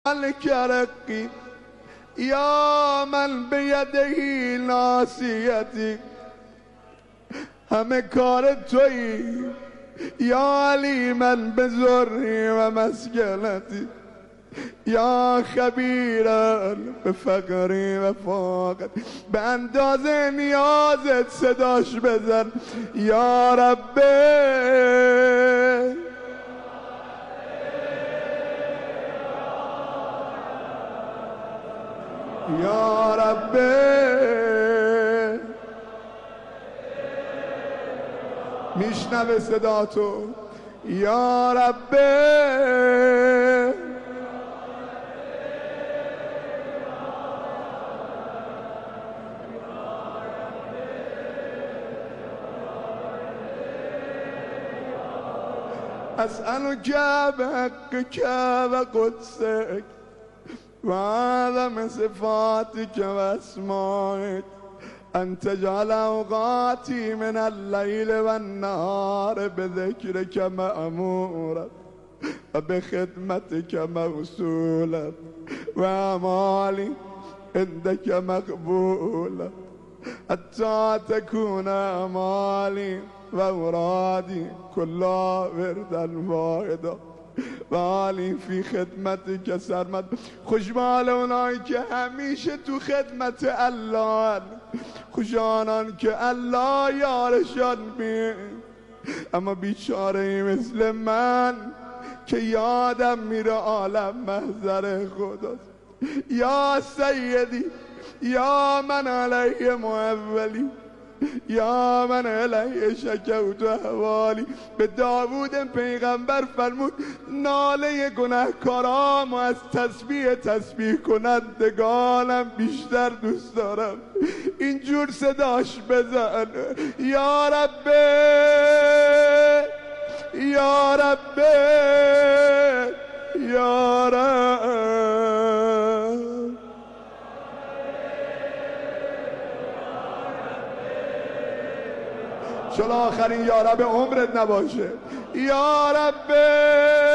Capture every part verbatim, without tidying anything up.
الكرقي يا من بيده ناصيتي همه کار تویی یا علیما بزری و مسکنتی یا خبیرا به فقری و فاقت به اندازه نیازت صداش بزن یا ربه یا ربه میشنوه صدا تو یا ربه اسألك بحقك وقدسك وعظم صفاتك واسمائك أن تجعل أوقاتي من الليل والنهار بذكرك مأمورا وبخدمتك موصولا وأعمالي عندك مقبولا حتى تكون أعمالي وأورادي كلها وردا واحدا والی فی خدمت سرمد. خوشبال اونایی که همیشه تو خدمت الله، خوش آنان که الله یارشان می، اما بیچاره مثل من که یادم میره عالم محضر خداست. یا سیدی یا من علیه معولی یا من علیه شکوت و حوالی. به داوود پیغمبر فرمود ناله گناهکارام و از تسبیح تسبیح کنندگانم بیشتر دوست دارم. اینجور صداش بزن یا ربه یا ربه یا رب. چرا آخرین یا رب عمرت نباشه یا ربه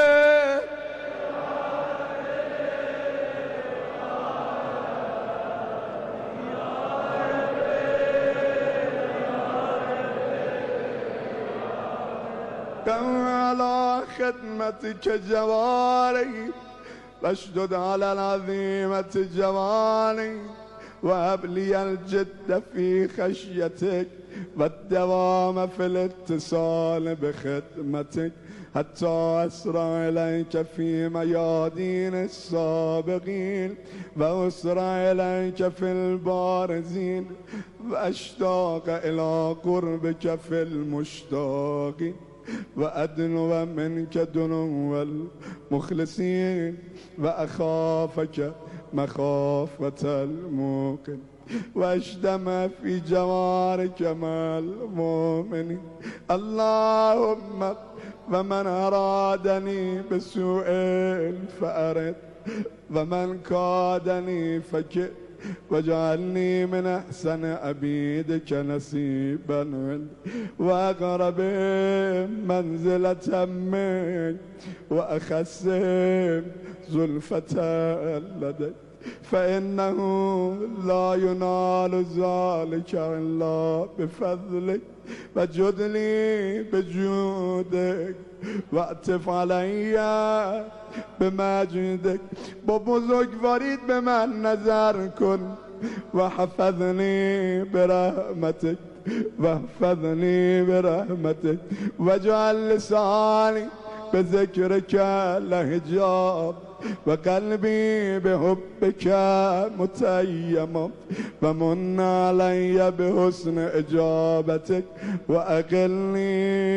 قم على خدمتك جواري واشدد على العظيمة جواني وهب لي الجد في خشيتك والدوام في الاتصال بخدمتك حتى أسرع إليك في ميادين السابقين وأسرع إليك في البارزين وأشتاق إلى قربك في المشتاقين وأدنو منك دنو المخلصين وأخافك مخافة الموقن واشتم في جوارك مع المؤمنين. اللهم ومن أرادني بسوء فأرد ومن كادني فكئ واجعلني من أحسن عبيدك نصيبا وأقرب منزلة منك وأخس زلفة لديك فإنه لا ينال ذلك إلا بفضلك وجد لي بجودك واعطف علي بمجدك. با بزرگواریت به من نظر کن و حفظنی برحمتك و حفظنی برحمتك و جعل لسانی بذكرك لهجاب وقلبي بحبك متيما ومن علي بحسن إجابتك وأقلني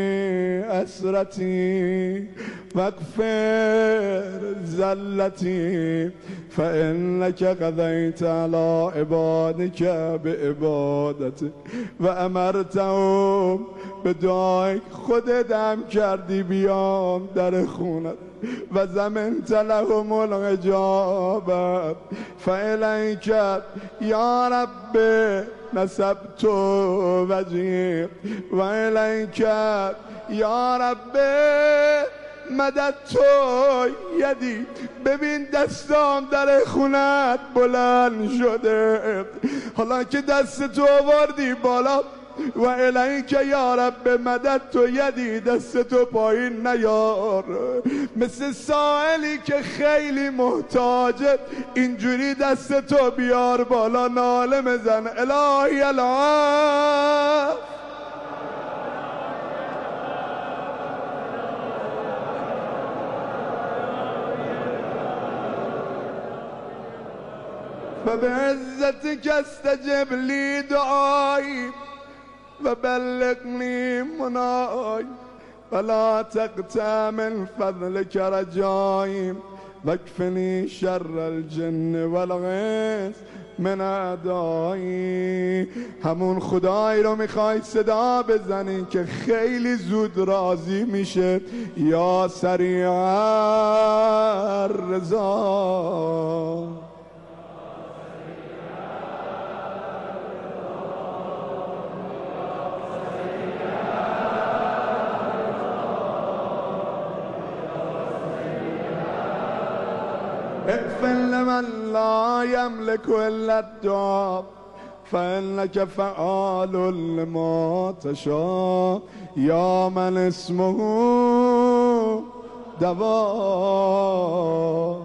أسرتي واغفر زلتي فإنك قضيت على عبادك بعبادتك وأمرتهم بدعائك. خودت هم کردی بیام در خونت و زمنت لهم الحجاب فإليك یا رب نسبت وجهي وإليك یا رب مدد تو یدی. ببین دستام در خونت بلند شده، حالا که دست تو آوردی بالا و الهی که یا رب مدد تو یدی، دست تو پایین نیار. مثل سائلی که خیلی محتاجه اینجوری دست تو بیار بالا، ناله مزن الهی العاف. فبعزتك استجب لي دعائي وبلغني مناي ولا تقطع من فضلك رجائي واكفني شر الجن والغيث من اعدائي. همون خدایی رو میخوای صدا بزنی که خیلی زود راضی میشه. یا سریع الرضا، اغفر لمن لا يملك الا الدعاء فانك فعال لما تشاء. یا من اسمه دوا،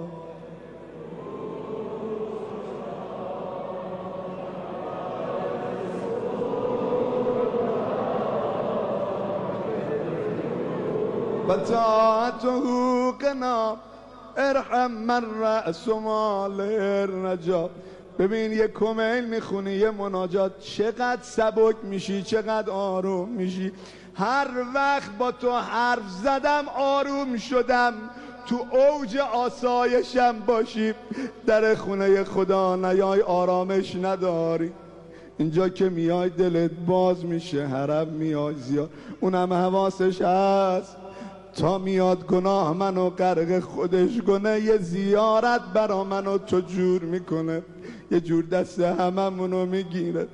و طاعته قنا ارحم من رأس مال الرجا. ببین یه کمیل میخونی، یه مناجات، چقدر سبک میشی، چقدر آروم میشی. هر وقت با تو حرف زدم آروم شدم، تو اوج آسایشم باشی. در خونه خدا نیای آرامش نداری، اینجا که میای دلت باز میشه. حرم میای زیاد، اونم حواسش هست تا میاد گناه منو غرق خودش کنه، یه زیارت برا منو تو جور میکنه، یه جور دست هممونو میگیره.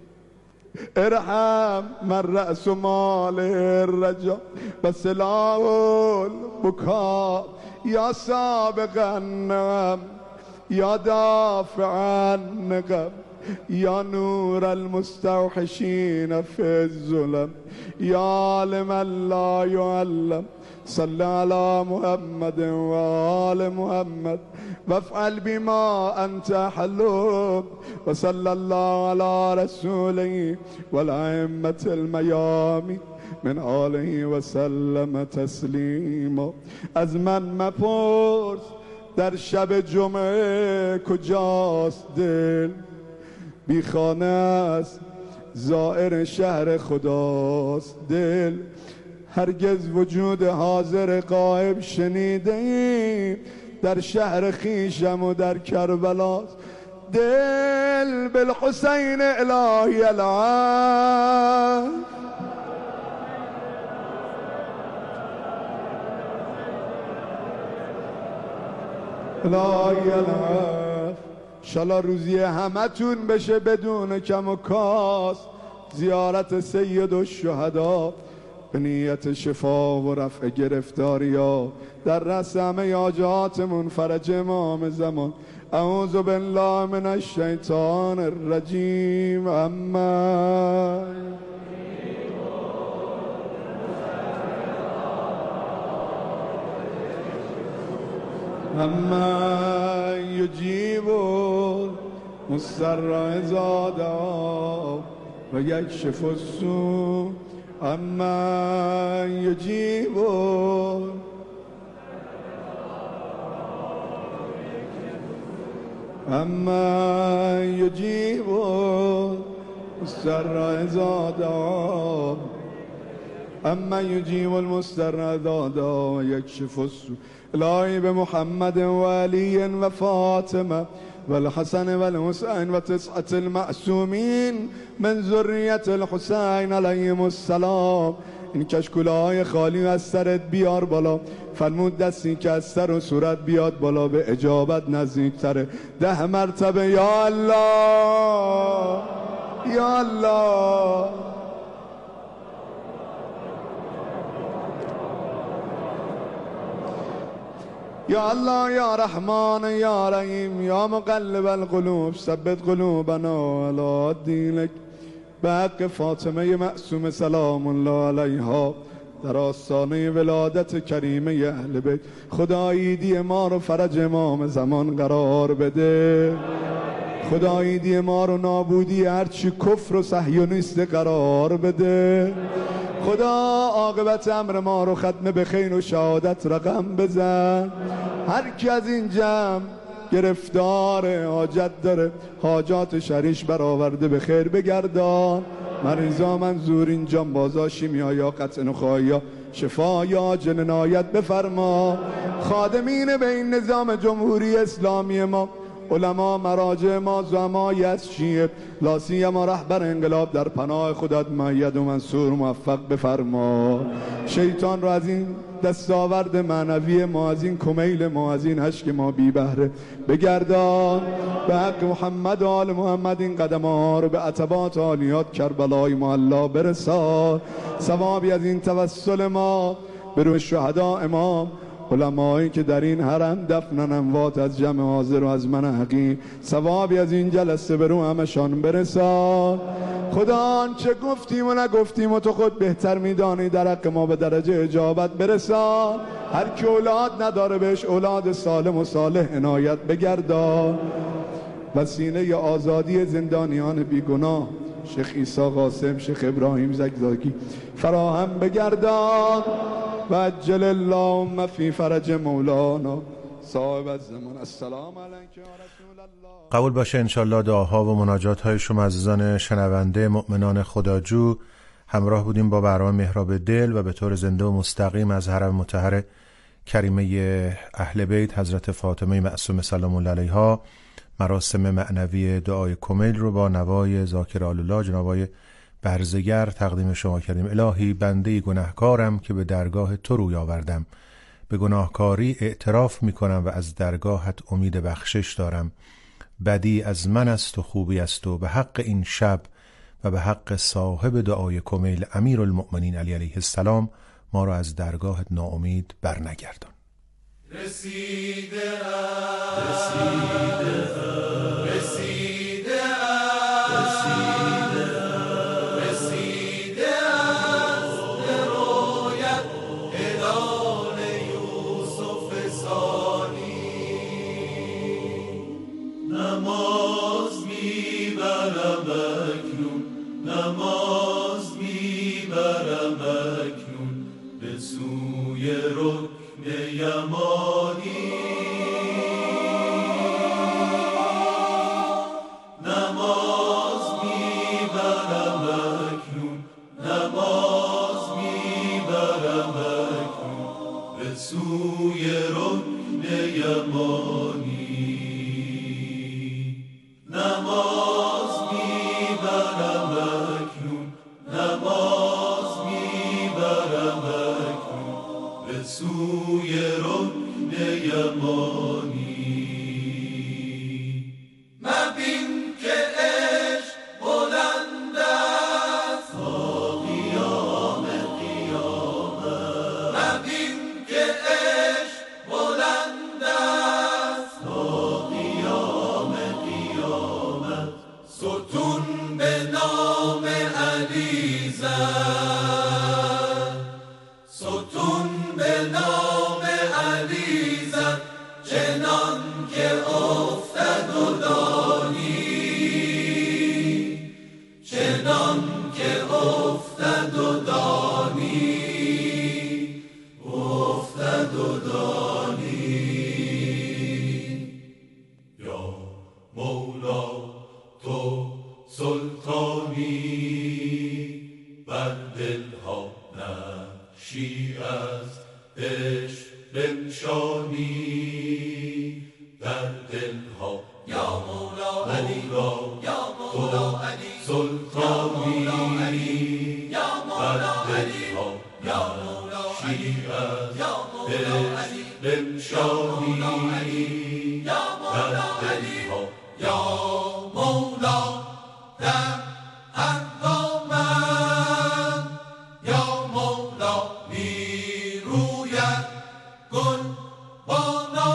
ارحم من رأس مال الرجا و سلاح البکا. یا سابق النعم یا دافع النقم یا نور المستوحشین فی الظلم یا عالم لا يعلم. صل على محمد و آل محمد وافعل بما انت حلوم. و صلی الله علی رسوله و الائمة المیامین من آله و سلم تسلیما. از من مپرس در شب جمعه کجاست دل، بی خانه است زائر شهر خداست دل. هرگز وجود حاضر غایب شنیده ایم، در شهر خیشم و در کربلاست دل. بالحسین الهی العاف. الهی العاف. انشالله روزی همتون بشه بدون کم و کاست زیارت سید الشهدا به نیت شفا و رفع گرفتاری ها، در رأس همه حاجاتمون، فرج امام زمان. اعوذ بالله من الشیطان الرجیم. اما اما یجیب مضطر اذا دعا و یکشف السوء. اما یجیب اما یجیب مضطر اذا دعا اما یجیب المضطر اذا دعا و یکشف السوء. الهی به محمد و علی و فاطمه و الحسن و الحسین و تسعة المعصومین من ذریت الحسین علیهم السلام. این کشکولهای خالی از سرت بیار بالا. فرمود دستی که از سر و صورت بیاد بالا به اجابت نزدیک تره. ده مرتبه یا الله یا الله. یا الله یا رحمان یا رحیم یا مقلب القلوب ثبت قلوبنا علی دینک. به حق فاطمه معصومه سلام الله علیها در آستانه ولادت کریمه اهل بیت، خدا عیدی ما رو فرج امام زمان قرار بده. خدا عیدی ما رو نابودی هرچی کفر و صهیونیست قرار بده. خدا عاقبت امر ما رو ختم به خیر و شهادت رقم بزن. هر کی از این جمع گرفتار حاجت داره حاجات شریش برآورده به خیر بگردان. مریضا منظورین جانبازا شیمیا یا قطع نخاعی یا شفا یا جنایت بفرما. خادمین به این نظام جمهوری اسلامی ما، علما مراجع ما، زعمای از شیعه لاسی ما رهبر انقلاب در پناه خودت مؤید و منصور موفق بفرما. شیطان را از این دستاورد معنوی ما، از این کمیل ما، از این هشک ما بی بهره بگردان. به حق محمد و آل محمد این قدم ها رو به عتبات عالیات کربلای معلا برسان. ثوابی از این توسل ما به روح شهدا امام، علمایی که در این حرم دفنن اموات از جمع حاضر و از من حقیم، ثوابی از این جلسه به روح همشان برسان. خدا آنچه گفتیم و نگفتیم و تو خود بهتر میدانی در حق ما به درجه اجابت برسان. هر کی اولاد نداره بهش اولاد سالم و صالح عنایت بگردان. وسیله آزادی زندانیان بیگناه شیخ عیسی قاسم، شیخ ابراهیم زکزاکی فراهم بگردان. و عجل اللهم فی فرج مولانا صاحب الزمان. السلام علیک یا رسول الله. قبول باشه انشالله دعاها و مناجات های شما عزیزان شنونده مؤمنان خداجو. همراه بودیم با برنامه محراب دل و به طور زنده و مستقیم از حرم مطهر کریمه اهل بیت حضرت فاطمه معصومه سلام الله علیها مراسم معنوی دعای کمیل رو با نوای ذاکر آل‌الله جناب آقای برزگر تقدیم شما کردیم. الهی بنده گناهکارم که به درگاه تو روی آوردم، به گناهکاری اعتراف میکنم و از درگاهت امید بخشش دارم. بدی از من است و خوبی است و به حق این شب و به حق صاحب دعای کمیل امیرالمؤمنین علی علیه السلام ما را از درگاهت ناامید برنگردان. رسیده رسیده رسیده رسیده رسیده است به رویت هلال یوسف ثانی. نماز میبرم اکنون نماز میبرم اکنون به سوی رکن یمانی. نماز میبرم اکنون نماز میبرم اکنون به سوی رکن یمانی. نماز میبرم اکنون نماز میبرم اکنون به سوی رکن یمانی. مبین که عشق بلند است تا قیام قیامت. مبین که عشق بلند است تا قیام قیامت. ستون به نام علی زد ستون به نام علی زد چنان که افتد و دانی چنان که افتد و دانی افتد و دانی. یا مولا تو سلطانی بر دلها نقشی از عشق بنشانی در دلها. یا مولا علی یا مولا علی سلطانی یا مولا علی یا مولا علی یا مولا علی بنشانی یا مولا علی یا مولا در حق من یا مولا نیرویت گل بانا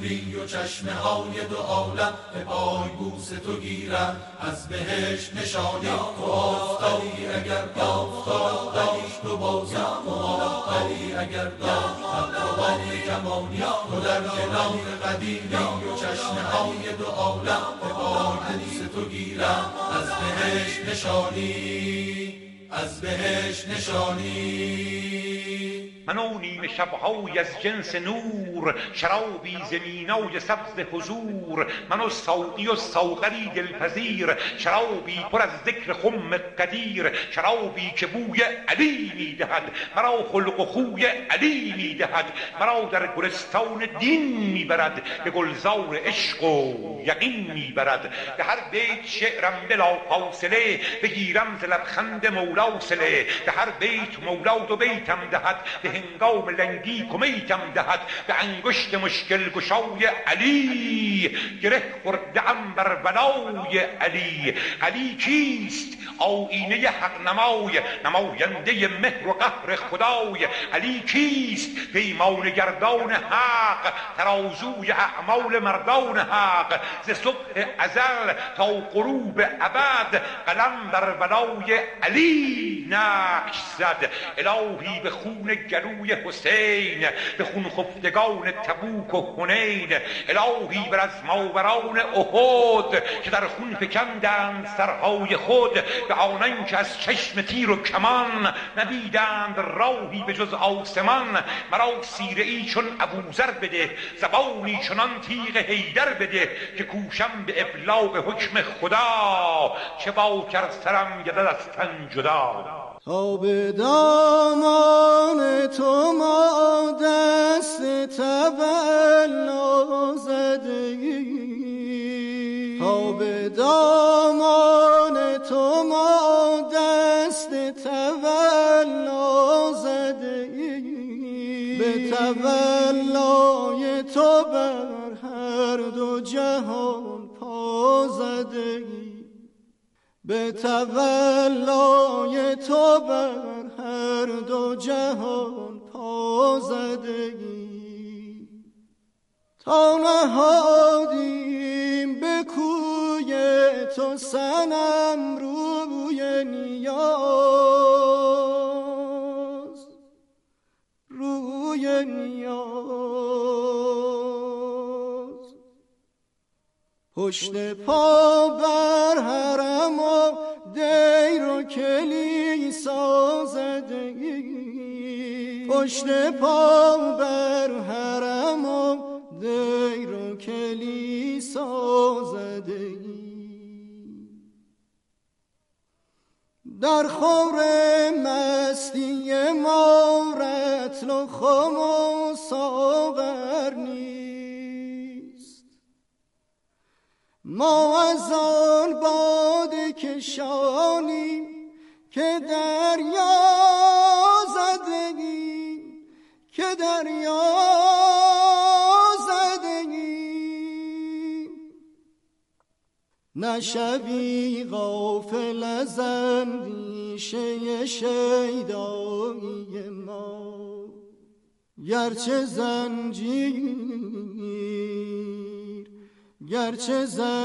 قدیری و چشمه های دو عالم به پای بوس تو گیرم، از بهشت نشانی تو آفتابی اگر آفتاب قدیش تو بازم تو آفتابی اگر داد مطلبان کمانی تو در کنار قدیری و چشمه های دو عالم به پای بوس تو گیرم، از بهشت نشانی از بهشت نشانی. من و نیمه شب‌های از جنس نور، شرابی ز مینای سبز حضور، من و ساقی و ساغری دلپذیر، شرابی پر از ذکر خم قدیر، شرابی که بوی علی میدهد، مرا خلق و خوی علی میدهد، مرا در گلستان دین میبرد، به گلزار عشق و یقین میبرد. به هر بیت شعرم بلا فاصله، بگیرم ز لبخند مولا صله، به هر بیت مولا دو بیتم دهد، به هنگام لنگی کمیتم دهد، به انگشت مشکل گشای علی گره خورده ام بر بلای علی. علی کیست؟ آیینه حق نمای، نماینده مهر و قهر خدای. علی کیست؟ پیمان گردان حق، ترازوی اعمال مردان حق. ز صبح ازل تا غروب ابد، قلم بر بلای علی نقش زد. الهی به خون گلوی حسین، به خون خفتگان تبوک و حنین. الهی بر از ماوران احد، که در خون فکندند سرهای خود. به آنان که از چشم تیر و کمان، ندیدند راهی به جز آسمان. مرا سیره ای چون ابوذر بده، زبانی چنان تیغ حیدر بده. که کوشم به ابلاغ حکم خدا، چه با کر سرم گردد از تن جدا. تا به دامان تو ما دست تبلا زدگی، تا به دامان تو ما دست تبلا زدگی. به تولای تو بر هر دو جهان پا زدگی، به تولای تو بر هر دو جهان پا زدگی. تا نهادیم به کوی تو صنم روی نیاز، روی نیاز. پشت پا بر حرم و دیر و کلیسا زدگی، پشت پا بر حرم و دیر و کلیسا زدگی. در خور مستی ما رطل و خم و ساغر نیست، ما از آن باده کشانیم که دریا زدگی، که دریا زدگی. نشوی غافل از اندیشه شیدایی ما، گرچه زنجیر گرچه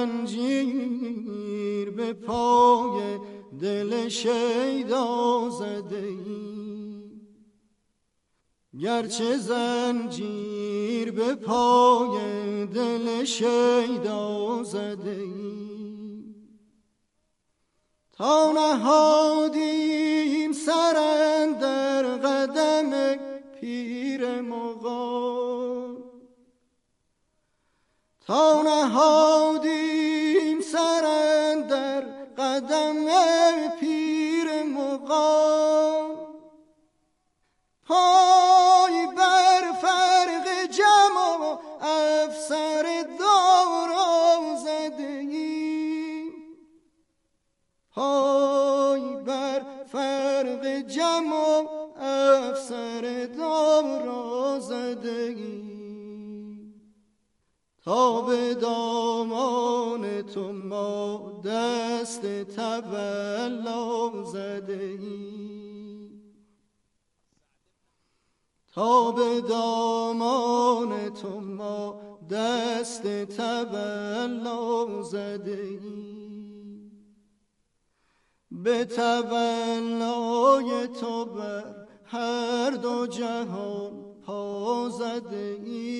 زنجیر به پای دل شیدا زده‌ای، گرچه زنجیر به پای دل شیدا زده‌ای. تا نهادیم سر اندر قدم پیر مغان، تا نهادیم سر اندر قدم پیر مغان. پای بر فرق جم و افسر دارا زده‌ایم، پای بر فرق جم و افسر دارا زده‌ایم. تا به دامان تو ما دست تولا زده‌ایم، تا به دامان تو ما دست تولا زده ای، به تولای تو بر هر دو جهان پا زده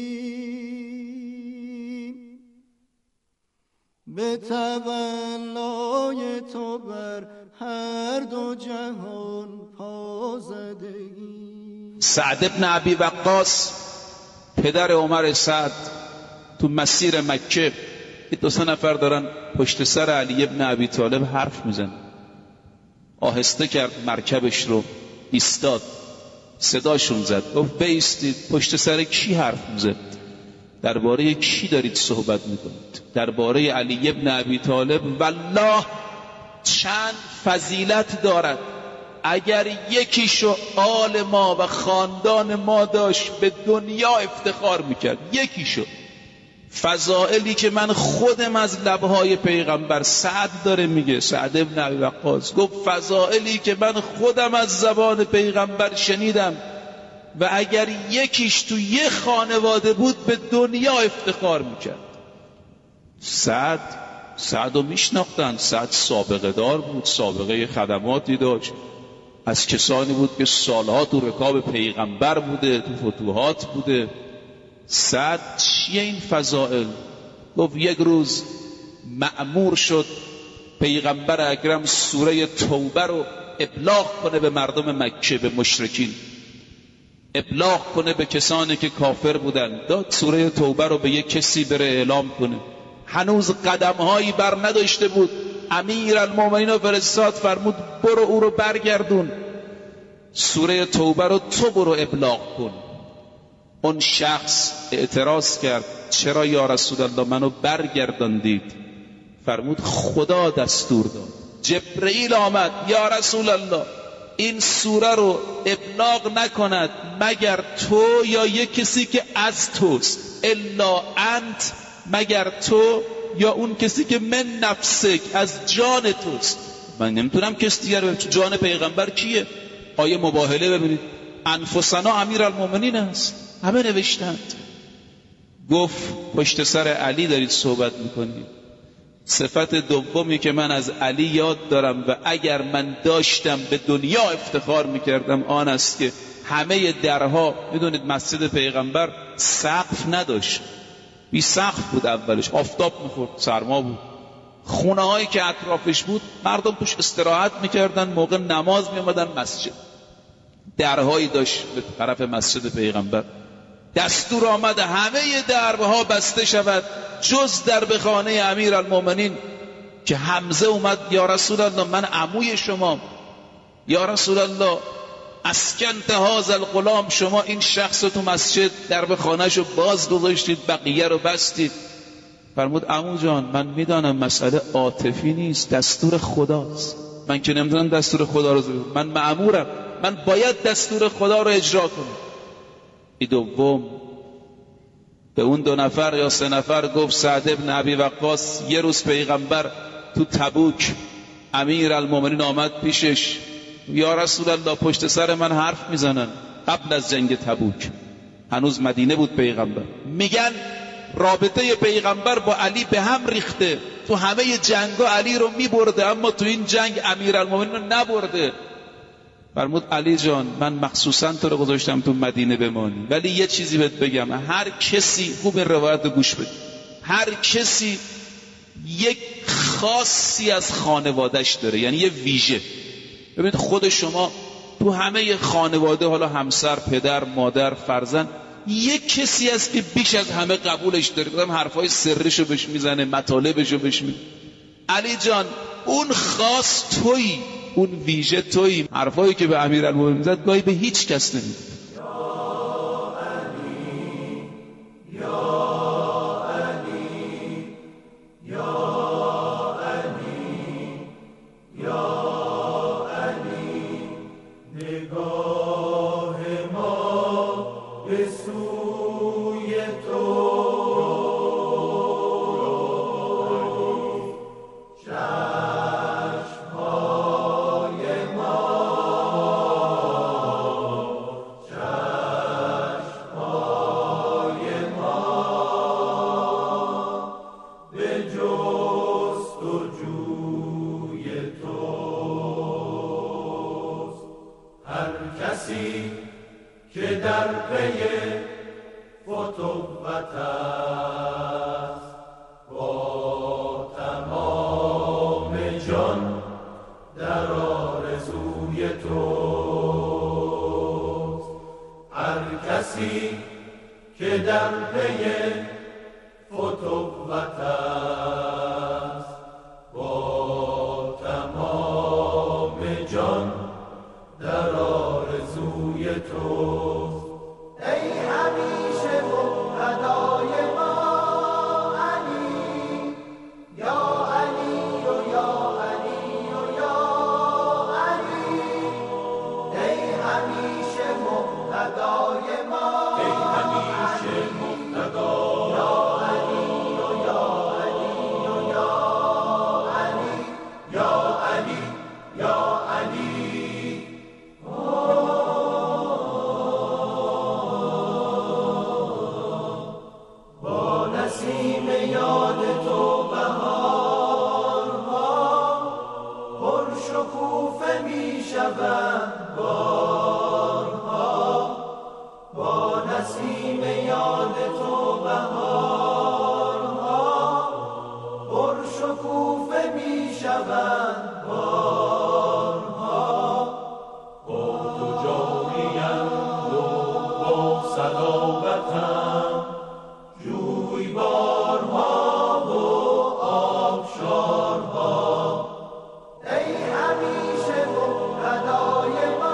ای، به تولای تو بر هر دو جهان پا زده ای. سعد ابن ابی وقاص پدر عمر سعد تو مسیر مکه دو سه نفر دارن پشت سر علی ابن ابی طالب حرف میزنن. آهسته کرد مرکبش رو، ایستاد، صداشون زد، گفت بایستید. پشت سر کی حرف میزد؟ درباره کی دارید صحبت میکنید؟ درباره علی ابن ابی طالب. والله چند فضیلت دارد، اگر یکیشو آل ما و خاندان ما داشت به دنیا افتخار میکرد. یکیشو. فضائلی که من خودم از لبهای پیغمبر، سعد داره میگه، سعد ابن ابی وقاص گفت فضائلی که من خودم از زبان پیغمبر شنیدم و اگر یکیش تو یه خانواده بود به دنیا افتخار میکرد. سعد سعد رو میشناختن. سعد سابقه دار بود، سابقه خدماتی داشت، از کسانی بود که سالها تو رکاب پیغمبر بوده، تو فتوحات بوده. سعد چیه این فضائل؟ گفت یک روز مأمور شد پیغمبر اکرم سوره توبه رو ابلاغ کنه به مردم مکه، به مشرکین ابلاغ کنه، به کسانی که کافر بودن. داد سوره توبه رو به یک کسی بره اعلام کنه. هنوز قدمهایی بر نداشته بود، امیر المومنین رو فرستاد، فرمود برو او رو برگردون، سوره توبه رو تو برو ابلاغ کن. اون شخص اعتراض کرد چرا یا رسول الله منو برگرداندید؟ فرمود خدا دستور داد. جبرئیل آمد، یا رسول الله این سوره رو ابلاغ نکند مگر تو یا یک کسی که از توست، الا انت، مگر تو یا اون کسی که من نفسک، از جان توست. من نمیتونم کسی دیگر ببینم. جان پیغمبر کیه؟ آیه مباهله ببینید، انفسنا امیر المومنین است، همه نوشتند. گفت پشت سر علی دارید صحبت میکنید. صفت دومی که من از علی یاد دارم و اگر من داشتم به دنیا افتخار میکردم آن است که همه درها، میدونید مسجد پیغمبر سقف نداشت، بی سقف بود، اولش آفتاب میخورد، سرما بود. خونه هایی که اطرافش بود مردم توش استراحت میکردن، موقع نماز میامدن مسجد. درهایی داشت به طرف مسجد پیغمبر. دستور آمد همه درها بسته شود جز در به خانه امیر المومنین که حمزه اومد، یا رسول الله من عموی شما، یا رسول الله اسکنت هذا الغلام، شما این شخص تو مسجد در به خانهشو باز گذاشتید بقیه رو بستید. فرمود عمو جان من میدانم مسئله عاطفی نیست، دستور خداست، من که نمیدونم دستور خدا رو زدم، من مأمورم، من باید دستور خدا رو اجرا کنم. ای دوم به اون دو نفر یا سه نفر گفت سعد ابن ابی وقاص یه روز پیغمبر تو تبوک، امیر المومنین آمد پیشش، یا رسول الله پشت سر من حرف میزنن. قبل از جنگ تبوک هنوز مدینه بود پیغمبر. میگن رابطه پیغمبر با علی به هم ریخته، تو همه جنگا علی رو میبرده اما تو این جنگ امیر المومنین رو نبرده. فرمود علی جان من مخصوصا تو رو گذاشتم تو مدینه بمانی، ولی یه چیزی بهت بگم، هر کسی، خوب این روایت رو گوش بده، هر کسی یک خاصی از خانوادهش داره، یعنی یه ویژه. ببینید خود شما تو همه خانواده، حالا همسر، پدر، مادر، فرزند، یک کسی هست که بیش از همه قبولش داره، بودم حرفای سرشو بهش میزنه، مطالبشو بهش میزنه. علی جان اون خاص تویی، اون ویژه تویی. حرفایی که به امیرالمومنین زد گاهی به هیچ کس نمیده. کسی که در پی فتوت است با تمام جان در آرزوی توست. هر کسی که در پی فتوت است با تمام جان در آرزوی توست. ای همیشه مقتدای ما علی، یا علی و یا علی و یا علی. ای همیشه مقتدای ما، ای همیشه مقتدا یا علی و یا علی و یا علی، یا علی یا علی. نسیم یاد تو بهارها پر شکوفه می شود بارها. با نسیم یاد تو بهارها پر شکوفه می شود بارها. با تو جانیم و با صلابتم جوی بارها و آبشارها. ای همیشه مقتدای ما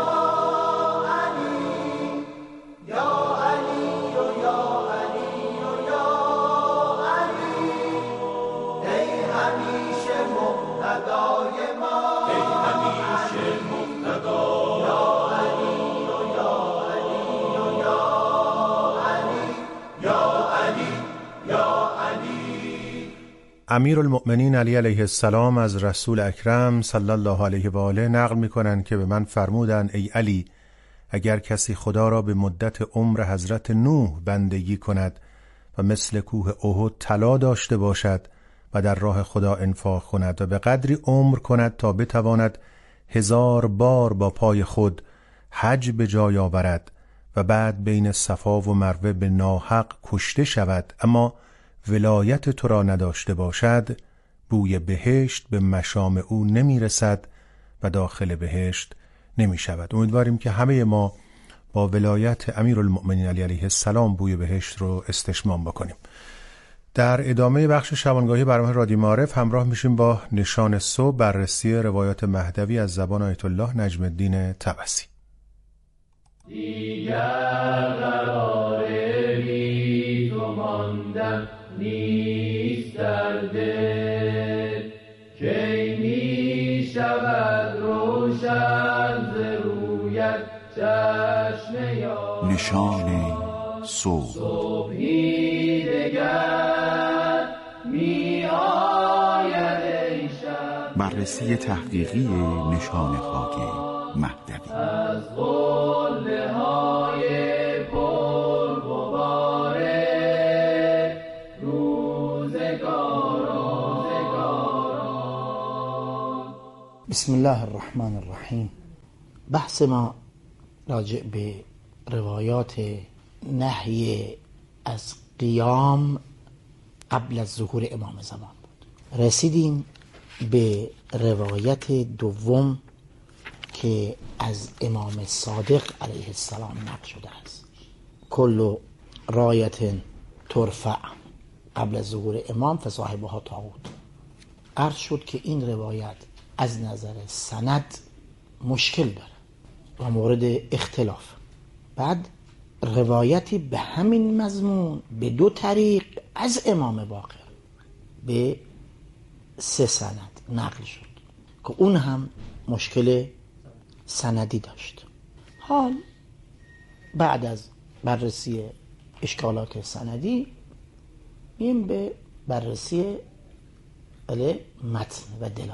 علی، یا علی و یا علی و یا علی. ای همیشه مقتدای ما، ای همیشه مقتدا یا علی و یا علی و یا علی، یا علی یا علی. امیرالمؤمنین علی علیه السلام از رسول اکرم صلی الله علیه و آله نقل می‌کنند که به من فرمودند ای علی، اگر کسی خدا را به مدت عمر حضرت نوح بندگی کند و مثل کوه احد طلا داشته باشد و در راه خدا انفاق کند و به قدری عمر کند تا بتواند هزار بار با پای خود حج به جای آورد و بعد بین صفا و مروه به ناحق کشته شود اما ولایت تو را نداشته باشد، بوی بهشت به مشام او نمی رسد و داخل بهشت نمی شود. امیدواریم که همه ما با ولایت امیرالمؤمنین علی علیه السلام بوی بهشت رو استشمام بکنیم. در ادامه بخش شبانگاهی برنامه رادیو معارف همراه میشیم با نشان صبح، بررسی روایات مهدوی از زبان آیت الله نجم الدین طبسی. دیگر قرار بی تو ماندن نیست در دل، کی می شود روشن ز رویت چشم یار. نشان صبح. صبحی دگر می آید ای شب. بررسی تحقیقی نشان خاک مهدوی از قله های پر غبار روزگاران. بسم الله الرحمن الرحیم. بحث ما راجع به روایات نهی از قیام قبل از ظهور امام زمان بود. رسیدیم به روایت دوم که از امام صادق علیه السلام نقل شده است. کل رایت ترفع قبل از ظهور امام فصاحبها طاغوت. عرض شد که این روایت از نظر سند مشکل داره و مورد اختلاف. بعد روایتی به همین مضمون به دو طریق از امام باقر به سه سند نقل شد که اون هم مشکل سندی داشت. حال بعد از بررسی اشکالات سندی مییم به بررسی متن و دلایل.